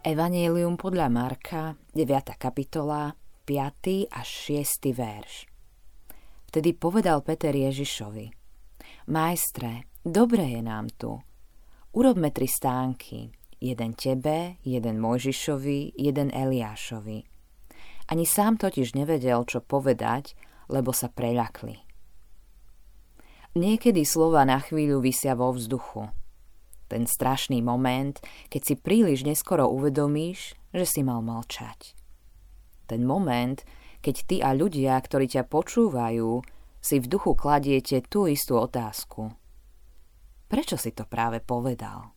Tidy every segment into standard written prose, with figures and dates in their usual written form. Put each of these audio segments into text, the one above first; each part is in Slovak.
Evanjelium podľa Marka, 9. kapitola, 5. až 6. verš. Vtedy povedal Peter Ježišovi: Majstre, dobre je nám tu. Urobme 3 stánky, jeden tebe, jeden Mojžišovi, jeden Eliášovi. Ani sám totiž nevedel, čo povedať, lebo sa preľakli. Niekedy slova na chvíľu visia vo vzduchu. Ten strašný moment, keď si príliš neskoro uvedomíš, že si mal mlčať. Ten moment, keď ty a ľudia, ktorí ťa počúvajú, si v duchu kladiete tú istú otázku. Prečo si to práve povedal?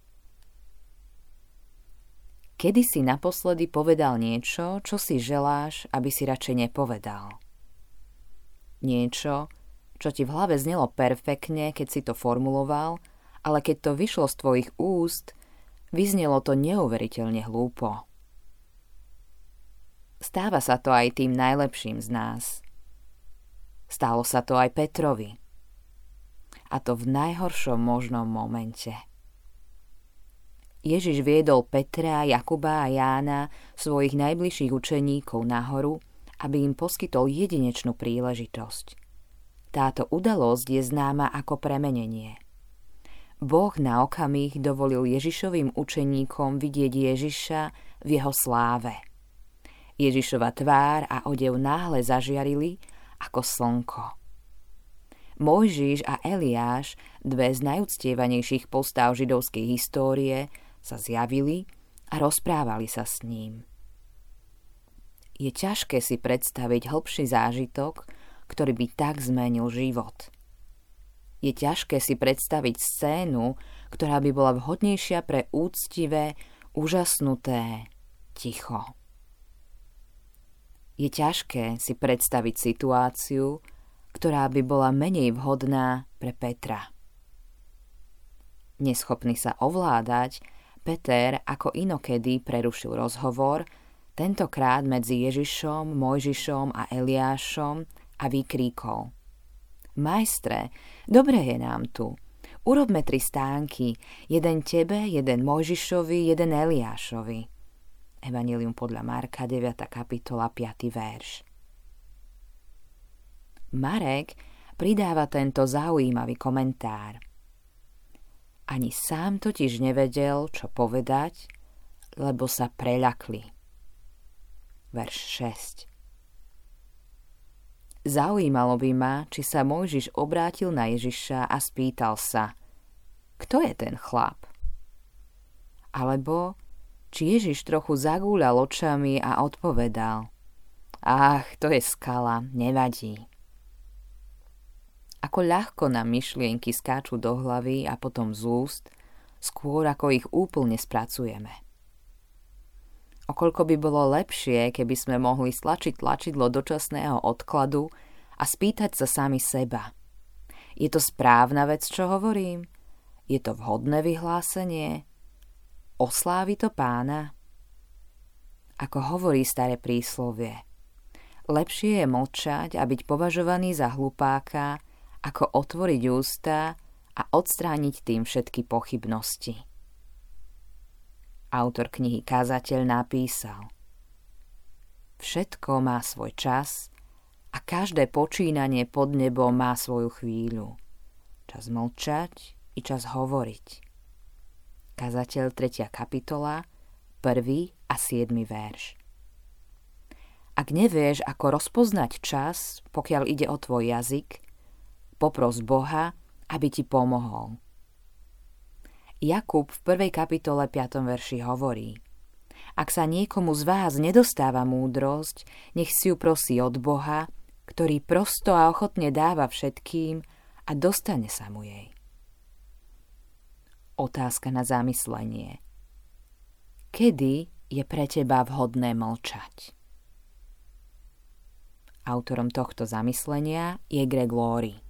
Kedy si naposledy povedal niečo, čo si želáš, aby si radšej nepovedal? Niečo, čo ti v hlave znelo perfektne, keď si to formuloval, ale keď to vyšlo z tvojich úst, vyznelo to neuveriteľne hlúpo. Stáva sa to aj tým najlepším z nás. Stalo sa to aj Petrovi. A to v najhoršom možnom momente. Ježiš viedol Petra, Jakuba a Jána, svojich najbližších učeníkov, nahoru, aby im poskytol jedinečnú príležitosť. Táto udalosť je známa ako premenenie. Boh na okamih dovolil Ježišovým učeníkom vidieť Ježiša v jeho sláve. Ježišova tvár a odev náhle zažiarili ako slnko. Mojžiš a Eliáš, 2 z najúctievanejších postáv židovskej histórie, sa zjavili a rozprávali sa s ním. Je ťažké si predstaviť hlbší zážitok, ktorý by tak zmenil život. Je ťažké si predstaviť scénu, ktorá by bola vhodnejšia pre úctivé, úžasnuté ticho. Je ťažké si predstaviť situáciu, ktorá by bola menej vhodná pre Petra. Neschopný sa ovládať, Peter ako inokedy prerušil rozhovor, tentokrát medzi Ježišom, Mojžišom a Eliášom a vykríkol: Majstre, dobre je nám tu. Urobme 3 stánky, jeden tebe, jeden Mojžišovi, jeden Eliášovi. Evanjelium podľa Marka, 9. kapitola, 5. verš. Marek pridáva tento zaujímavý komentár. Ani sám totiž nevedel, čo povedať, lebo sa preľakli. Verš 6. Zaujímalo by ma, či sa Mojžiš obrátil na Ježiša a spýtal sa: Kto je ten chlap? Alebo či Ježiš trochu zagúľal očami a odpovedal: Ach, to je skala, nevadí. Ako ľahko nám myšlienky skáču do hlavy a potom z úst, skôr ako ich úplne spracujeme. Okoľko by bolo lepšie, keby sme mohli stlačiť tlačidlo dočasného odkladu a spýtať sa sami seba: Je to správna vec, čo hovorím? Je to vhodné vyhlásenie? Oslávi to Pána? Ako hovorí staré príslovie, lepšie je mlčať a byť považovaný za hlupáka, ako otvoriť ústa a odstrániť tým všetky pochybnosti. Autor knihy Kázateľ napísal: Všetko má svoj čas a každé počínanie pod nebom má svoju chvíľu. Čas mlčať i čas hovoriť. Kázateľ 3. kapitola, 1. a 7. verš. Ak nevieš, ako rozpoznať čas, pokiaľ ide o tvoj jazyk, popros Boha, aby ti pomohol. Jakub v 1. kapitole 5. verši hovorí: Ak sa niekomu z vás nedostáva múdrosť, nech si ju prosí od Boha, ktorý prosto a ochotne dáva všetkým a dostane sa mu jej. Otázka na zamyslenie. Kedy je pre teba vhodné mlčať? Autorom tohto zamyslenia je Greg Laurie.